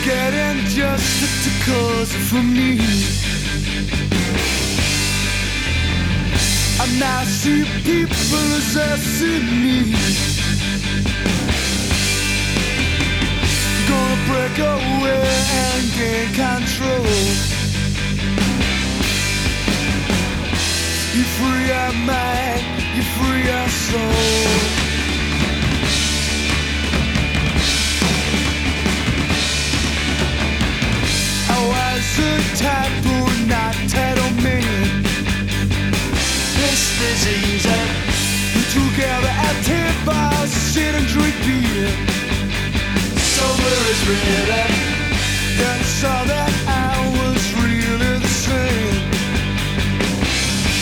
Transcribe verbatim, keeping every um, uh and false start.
getting just to cause for me. And I see people as I see me. Gonna break away and gain control. You free our mind, you free our soul. I was a type who not title me. This disease, we together at tables, sit and drink beer. Sober is red.